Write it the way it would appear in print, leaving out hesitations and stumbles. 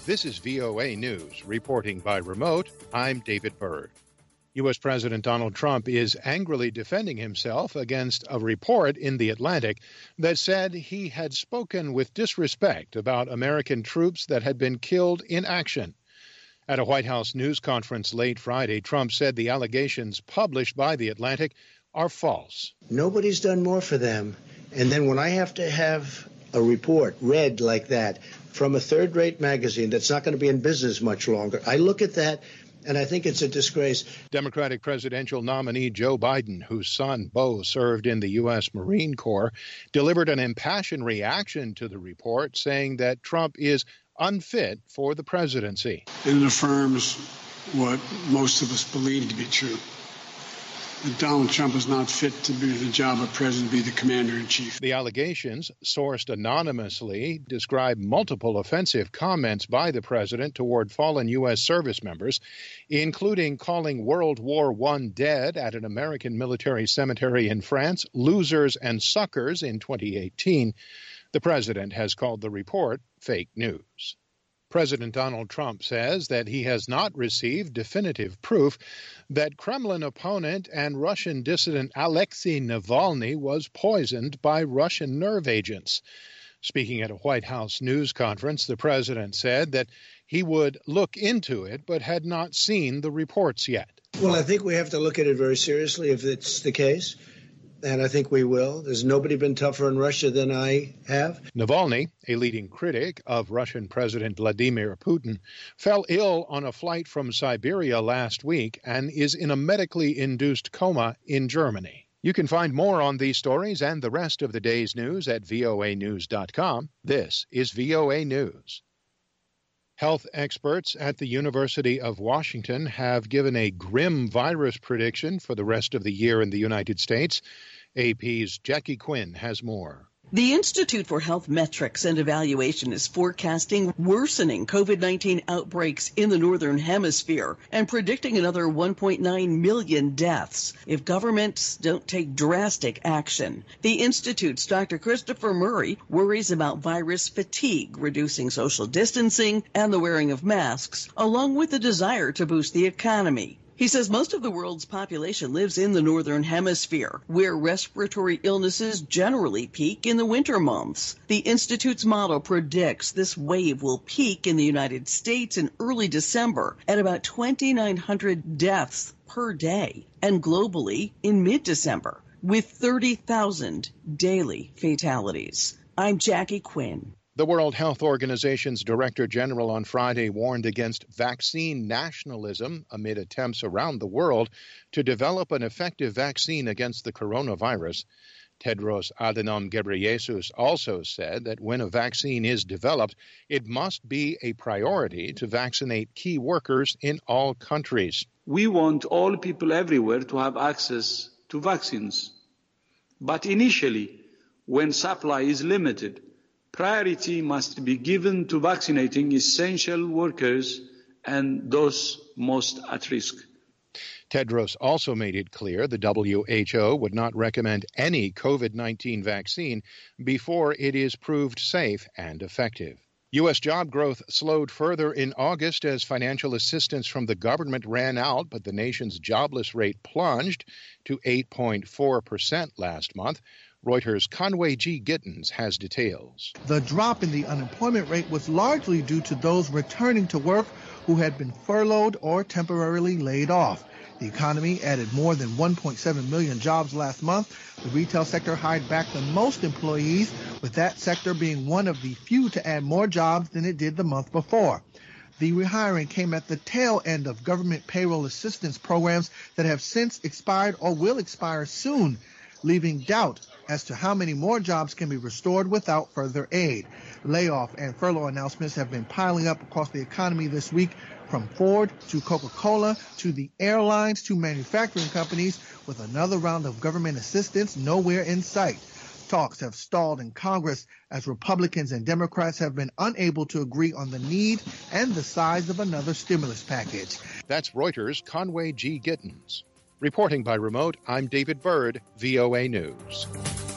This is VOA News. Reporting by remote, I'm David Byrd. U.S. President Donald Trump is angrily defending himself against a report in The Atlantic that said he had spoken with disrespect about American troops that had been killed in action. At a White House news conference late Friday, Trump said the allegations published by The Atlantic are false. Nobody's done more for them. And then when I have to have a report read like that from a third-rate magazine that's not going to be in business much longer, I look at that and I think it's a disgrace. Democratic presidential nominee Joe Biden, whose son Beau served in the U.S. Marine Corps, delivered an impassioned reaction to the report, saying that Trump is unfit for the presidency. And it affirms what most of us believe to be true, that Donald Trump is not fit to be the job of president, be the commander-in-chief. The allegations, sourced anonymously, describe multiple offensive comments by the president toward fallen U.S. service members, including calling World War I dead at an American military cemetery in France losers and suckers in 2018. The president has called the report fake news. President Donald Trump says that he has not received definitive proof that Kremlin opponent and Russian dissident Alexei Navalny was poisoned by Russian nerve agents. Speaking at a White House news conference, the president said that he would look into it but had not seen the reports yet. Well, I think we have to look at it very seriously if it's the case. And I think we will. There's nobody been tougher in Russia than I have. Navalny, a leading critic of Russian President Vladimir Putin, fell ill on a flight from Siberia last week and is in a medically induced coma in Germany. You can find more on these stories and the rest of the day's news at voanews.com. This is VOA News. Health experts at the University of Washington have given a grim virus prediction for the rest of the year in the United States. AP's Jackie Quinn has more. The Institute for Health Metrics and Evaluation is forecasting worsening COVID-19 outbreaks in the Northern Hemisphere and predicting another 1.9 million deaths if governments don't take drastic action. The Institute's Dr. Christopher Murray worries about virus fatigue, reducing social distancing and the wearing of masks, along with the desire to boost the economy. He says most of the world's population lives in the Northern Hemisphere, where respiratory illnesses generally peak in the winter months. The Institute's model predicts this wave will peak in the United States in early December at about 2,900 deaths per day, and globally in mid-December, with 30,000 daily fatalities. I'm Jackie Quinn. The World Health Organization's Director General on Friday warned against vaccine nationalism amid attempts around the world to develop an effective vaccine against the coronavirus. Tedros Adhanom Ghebreyesus also said that when a vaccine is developed, it must be a priority to vaccinate key workers in all countries. We want all people everywhere to have access to vaccines. But initially, when supply is limited, priority must be given to vaccinating essential workers and those most at risk. Tedros also made it clear the WHO would not recommend any COVID-19 vaccine before it is proved safe and effective. U.S. job growth slowed further in August as financial assistance from the government ran out, but the nation's jobless rate plunged to 8.4% last month. Reuters' Conway G. Gittins has details. The drop in the unemployment rate was largely due to those returning to work who had been furloughed or temporarily laid off. The economy added more than 1.7 million jobs last month. The retail sector hired back the most employees, with that sector being one of the few to add more jobs than it did the month before. The rehiring came at the tail end of government payroll assistance programs that have since expired or will expire soon, leaving doubt as to how many more jobs can be restored without further aid. Layoff and furlough announcements have been piling up across the economy this week, from Ford to Coca-Cola to the airlines to manufacturing companies, with another round of government assistance nowhere in sight. Talks have stalled in Congress as Republicans and Democrats have been unable to agree on the need and the size of another stimulus package. That's Reuters' Conway G. Gittins. Reporting by remote, I'm David Byrd, VOA News.